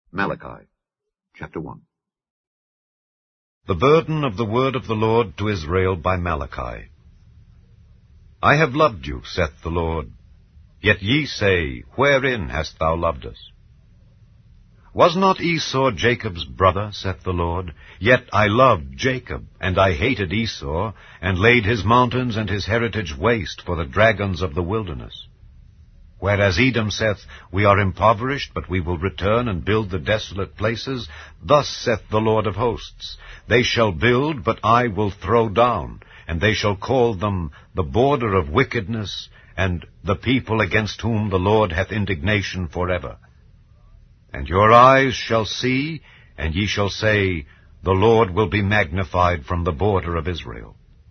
Malachi, chapter 1. The burden of the word of the Lord to Israel by Malachi. I have loved you, saith the Lord. Yet ye say, Wherein hast thou loved us? Was not Esau Jacob's brother, saith the Lord? Yet I loved Jacob, and I hated Esau, and laid his mountains and his heritage waste for the dragons of the wilderness. Whereas Edom saith, We are impoverished, but we will return and build the desolate places, thus saith the Lord of hosts, They shall build, but I will throw down, and they shall call them the border of wickedness, and the people against whom the Lord hath indignation forever. And your eyes shall see, and ye shall say, The Lord will be magnified from the border of Israel.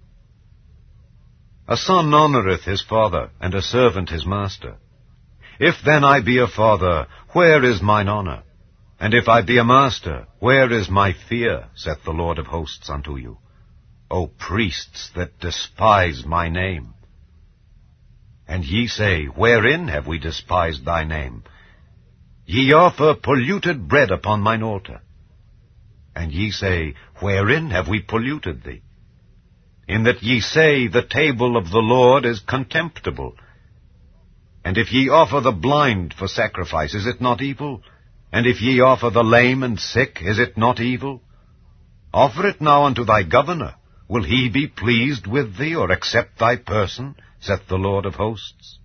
A son honoureth his father, and a servant his master. If then I be a father, where is mine honour? And if I be a master, where is my fear, saith the Lord of hosts unto you? O priests that despise my name. And ye say, Wherein have we despised thy name? Ye offer polluted bread upon mine altar. And ye say, Wherein have we polluted thee? In that ye say, The table of the Lord is contemptible. And if ye offer the blind for sacrifice, is it not evil? And if ye offer the lame and sick, is it not evil? Offer it now unto thy governor. Will he be pleased with thee, or accept thy person, saith the Lord of hosts?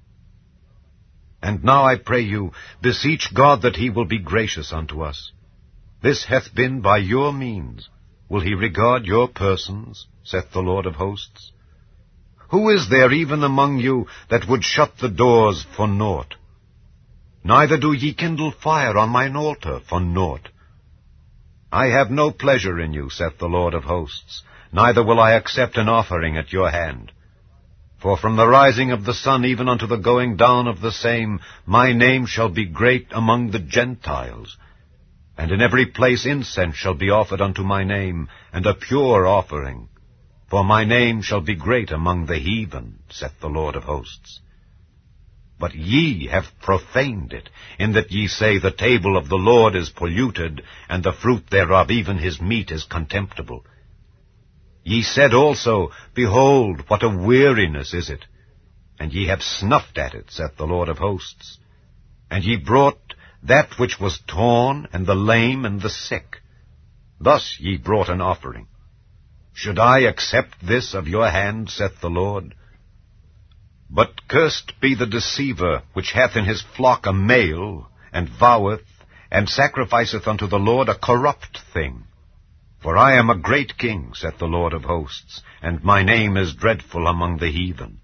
And now I pray you, beseech God that he will be gracious unto us. This hath been by your means. Will he regard your persons, saith the Lord of hosts? Who is there even among you that would shut the doors for naught? Neither do ye kindle fire on mine altar for naught. I have no pleasure in you, saith the Lord of hosts, neither will I accept an offering at your hand. For from the rising of the sun even unto the going down of the same, my name shall be great among the Gentiles. And in every place incense shall be offered unto my name, and a pure offering. For my name shall be great among the heathen, saith the Lord of hosts. But ye have profaned it, in that ye say, The table of the Lord is polluted, and the fruit thereof, even his meat, is contemptible. Ye said also, Behold, what a weariness is it! And ye have snuffed at it, saith the Lord of hosts. And ye brought that which was torn, and the lame, and the sick. Thus ye brought an offering. Should I accept this of your hand, saith the Lord? But cursed be the deceiver, which hath in his flock a male, and voweth, and sacrificeth unto the Lord a corrupt thing. For I am a great king, saith the Lord of hosts, and my name is dreadful among the heathen.